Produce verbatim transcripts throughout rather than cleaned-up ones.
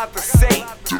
lot to say.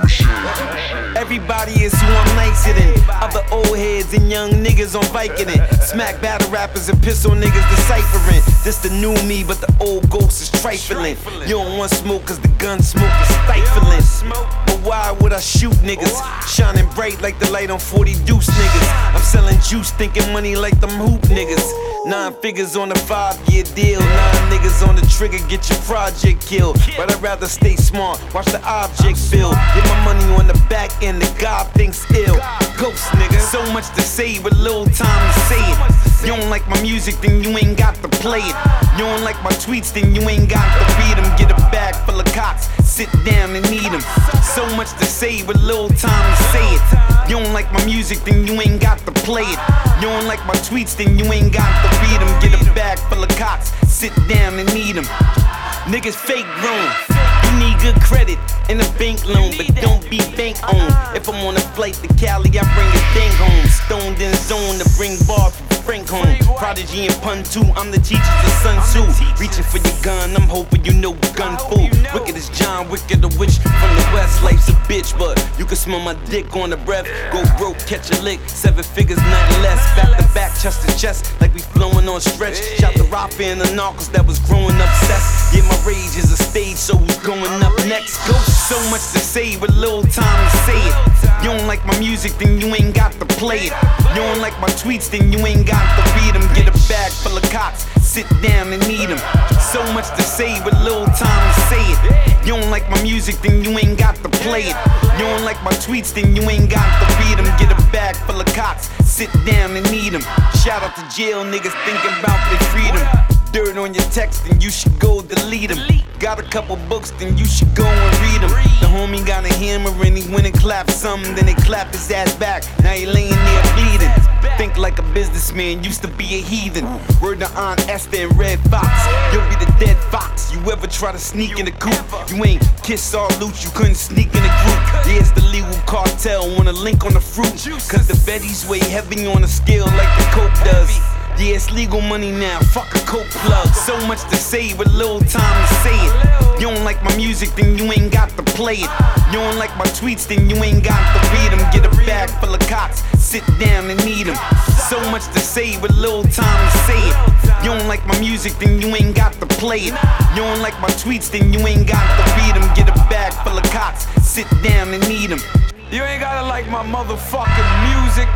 Everybody is who I'm nicer than. Other old heads and young niggas on Vicodin. Smack battle rappers and pistol niggas deciphering. This the new me, but the old ghost is trifling. You don't want smoke cause the gun smoke is stifling. But why would I shoot niggas? Shining bright like the light on forty deuce niggas. I'm selling juice, thinking money like them hoop niggas. Nine figures on a five-year deal. Nine niggas on the trigger, get your project killed. But I'd rather stay smart, watch the object build. Get my money on the back end, the God thinks ill. Ghost nigga, so much to say, but little time to say it. You don't like my music, then you ain't got to play it. You don't like my tweets, then you ain't got to read them. Get a bag full of cocks, sit down and eat them. So much to say, but little time to say it. You don't like my music, then you ain't got to play it. You don't like my tweets, then you ain't got to read them. Get a bag full of cocks, sit down and eat them. Niggas fake grown. You need good credit and a bank loan, but don't be bank on. If I'm on a flight to Cali, I bring a thing home. Stoned in zone to bring bar from Frank home. Prodigy and pun too, I'm the teacher to Sun Tzu. Reaching for your gun, I'm hoping you know gun fool. Wicked as John, wicked a witch from the west. Life's a bitch, but you can smell my dick on the breath. Go broke, catch a lick, seven figures, nothing less. Back to back, chest to chest, like we flowing on stretch. Shout the Rafa and the narcos that was growing obsessed. Yeah, my rage is a stage, so who's going up next? Go so much to say, but little time to say it. You don't like my music, then you ain't got to play it. You don't like my tweets, then you ain't got to read them. Get a bag full of cocks, sit down and eat them. So much to say, but little time to say it. You don't like my music, then you ain't got to play it. You don't like my tweets, then you ain't got to read them. Get a bag full of cocks, sit down and eat them. Shout out to jail niggas thinking about their freedom. Dirt on your text, then you should go delete them. Got a couple books, then you should go and read them. The homie got a hammer and he went and clapped something, then they clapped his ass back. Now he laying there bleeding. Think like a businessman, used to be a heathen. Word to Aunt Esther and Red Fox. You'll be the dead fox. You ever try to sneak in the coop? You ain't kiss or loot, you couldn't sneak in a group. Yeah, it's the legal cartel, wanna link on the fruit. Cause the Betty's weigh heavy on a scale like the Coke does. Yeah, it's legal money now, fuck a coke plug. So much to say, but little time to say it. You don't like my music, then you ain't got to play it. You don't like my tweets, then you ain't got to read them. Get a bag full of cocks, sit down and eat them. So much to say, but little time to say it. You don't like my music, then you ain't got to play it. You don't like my tweets, then you ain't got to read them. Get a bag full of cocks, sit down and eat them. You ain't gotta like my motherfucking music,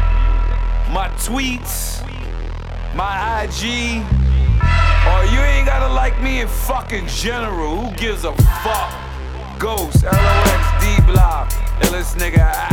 my tweets, my I G, or you ain't gotta like me in fucking general. Who gives a fuck? Ghost, L O X, D Block, illest nigga